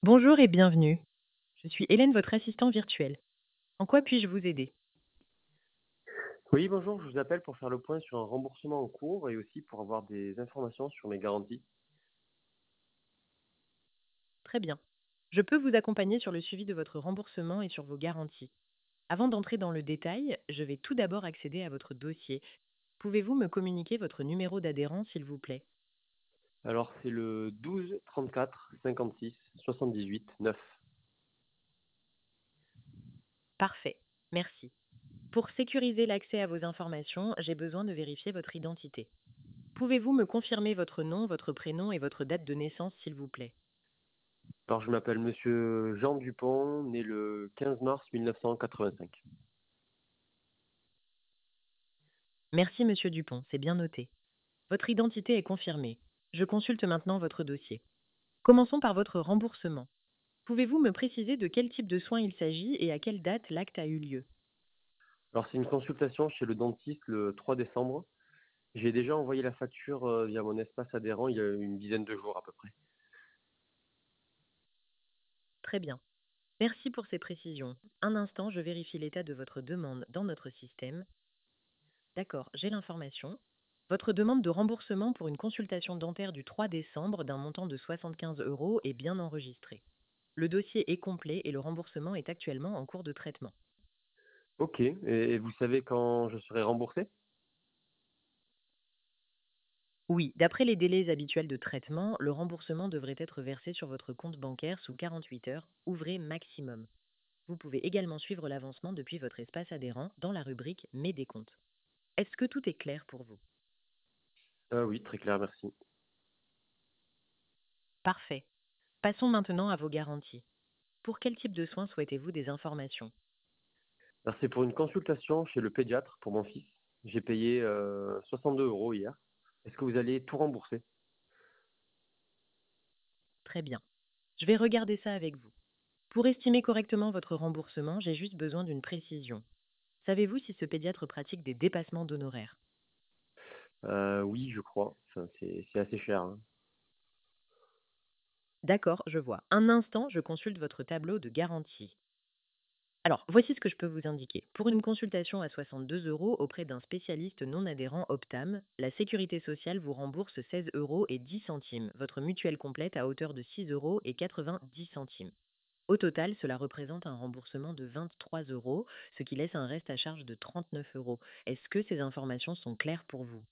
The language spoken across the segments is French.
Bonjour et bienvenue. Je suis Hélène, votre assistant virtuelle. En quoi puis-je vous aider? Oui, bonjour, je vous appelle pour faire le point sur un remboursement en cours et aussi pour avoir des informations sur mes garanties. Très bien. Je peux vous accompagner sur le suivi de votre remboursement et sur vos garanties. Avant d'entrer dans le détail, je vais tout d'abord accéder à votre dossier. Pouvez-vous me communiquer votre numéro d'adhérent, s'il vous plaît? Alors, c'est le 12 34 56 78 9. Parfait. Merci. Pour sécuriser l'accès à vos informations, j'ai besoin de vérifier votre identité. Pouvez-vous me confirmer votre nom, votre prénom et votre date de naissance, s'il vous plaît? Alors, je m'appelle Monsieur Jean Dupont, né le 15 mars 1985. Merci, Monsieur Dupont, c'est bien noté. Votre identité est confirmée. Je consulte maintenant votre dossier. Commençons par votre remboursement. Pouvez-vous me préciser de quel type de soins il s'agit et à quelle date l'acte a eu lieu? Alors, c'est une consultation chez le dentiste le 3 décembre. J'ai déjà envoyé la facture via mon espace adhérent il y a une dizaine de jours à peu près. Très bien. Merci pour ces précisions. Un instant, je vérifie l'état de votre demande dans notre système. D'accord, j'ai l'information. Votre demande de remboursement pour une consultation dentaire du 3 décembre d'un montant de 75 euros est bien enregistrée. Le dossier est complet et le remboursement est actuellement en cours de traitement. Ok, et vous savez quand je serai remboursé? Oui, d'après les délais habituels de traitement, le remboursement devrait être versé sur votre compte bancaire sous 48 heures, ouvrez maximum. Vous pouvez également suivre l'avancement depuis votre espace adhérent dans la rubrique Mes décomptes. Est-ce que tout est clair pour vous? Oui, très clair, merci. Parfait. Passons maintenant à vos garanties. Pour quel type de soins souhaitez-vous des informations? Alors, c'est pour une consultation chez le pédiatre pour mon fils. J'ai payé 62 euros hier. Est-ce que vous allez tout rembourser? Très bien. Je vais regarder ça avec vous. Pour estimer correctement votre remboursement, j'ai juste besoin d'une précision. Savez-vous si ce pédiatre pratique des dépassements d'honoraires? Oui, je crois. Enfin, c'est assez cher, hein. D'accord, je vois. Un instant, je consulte votre tableau de garantie. Alors, voici ce que je peux vous indiquer. Pour une consultation à 62 euros auprès d'un spécialiste non adhérent Optam, la Sécurité sociale vous rembourse 16 euros et 10 centimes, votre mutuelle complète à hauteur de 6 euros et 90 centimes. Au total, cela représente un remboursement de 23 euros, ce qui laisse un reste à charge de 39 euros. Est-ce que ces informations sont claires pour vous?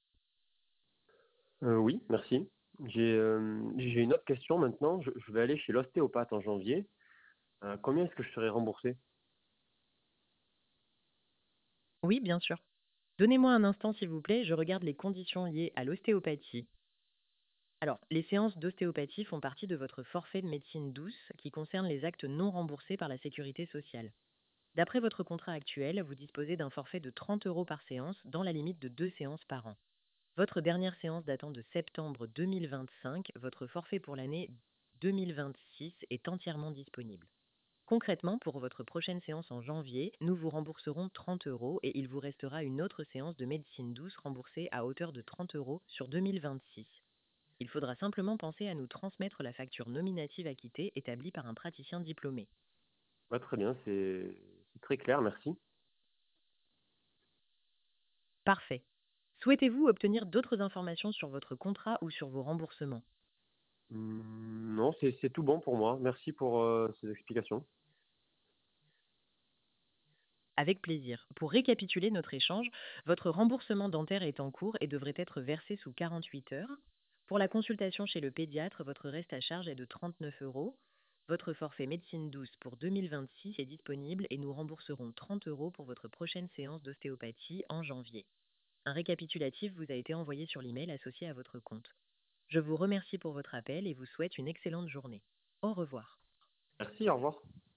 Oui, merci. J'ai une autre question maintenant. Je vais aller chez l'ostéopathe en janvier. Combien est-ce que je serai remboursé? Oui, bien sûr. Donnez-moi un instant, s'il vous plaît, je regarde les conditions liées à l'ostéopathie. Alors, les séances d'ostéopathie font partie de votre forfait de médecine douce qui concerne les actes non remboursés par la sécurité sociale. D'après votre contrat actuel, vous disposez d'un forfait de 30 euros par séance dans la limite de 2 séances par an. Votre dernière séance datant de septembre 2025, votre forfait pour l'année 2026 est entièrement disponible. Concrètement, pour votre prochaine séance en janvier, nous vous rembourserons 30 euros et il vous restera une autre séance de médecine douce remboursée à hauteur de 30 euros sur 2026. Il faudra simplement penser à nous transmettre la facture nominative acquittée établie par un praticien diplômé. Ouais, très bien, c'est très clair, merci. Parfait. Souhaitez-vous obtenir d'autres informations sur votre contrat ou sur vos remboursements? Non, c'est tout bon pour moi. Merci pour ces explications. Avec plaisir. Pour récapituler notre échange, votre remboursement dentaire est en cours et devrait être versé sous 48 heures. Pour la consultation chez le pédiatre, votre reste à charge est de 39 euros. Votre forfait médecine douce pour 2026 est disponible et nous rembourserons 30 euros pour votre prochaine séance d'ostéopathie en janvier. Un récapitulatif vous a été envoyé sur l'email associé à votre compte. Je vous remercie pour votre appel et vous souhaite une excellente journée. Au revoir. Merci, au revoir.